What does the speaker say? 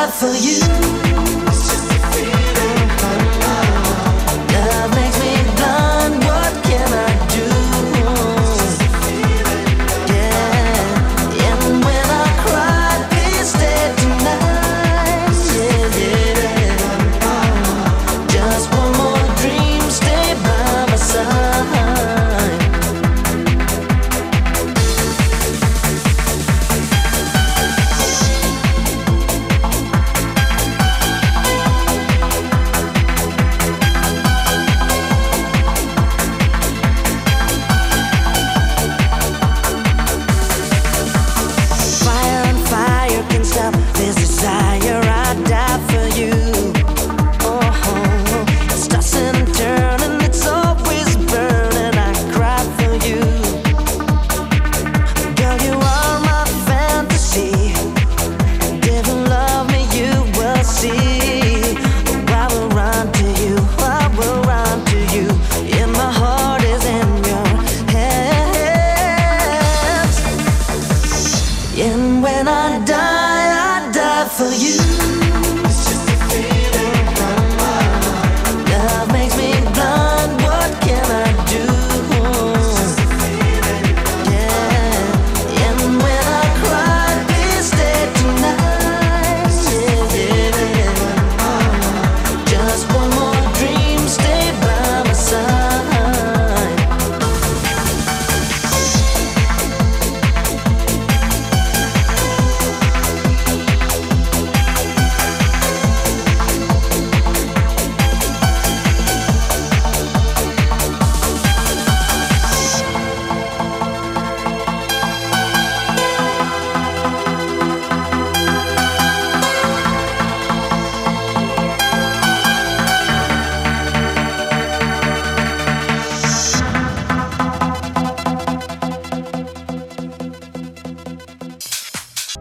for you. Love makes me blind, what can I do? Yeah, and when I cry, please stay tonight. Yeah, yeah. Just one more dream, stay by my side. This desire, I die for you. Oh, it's tossing and turning, it's always burning. I cry for you. Girl, you are my fantasy. And if you love me, you will see. I will run to you, I will run to you. And my heart is in your hands. And when I die for you.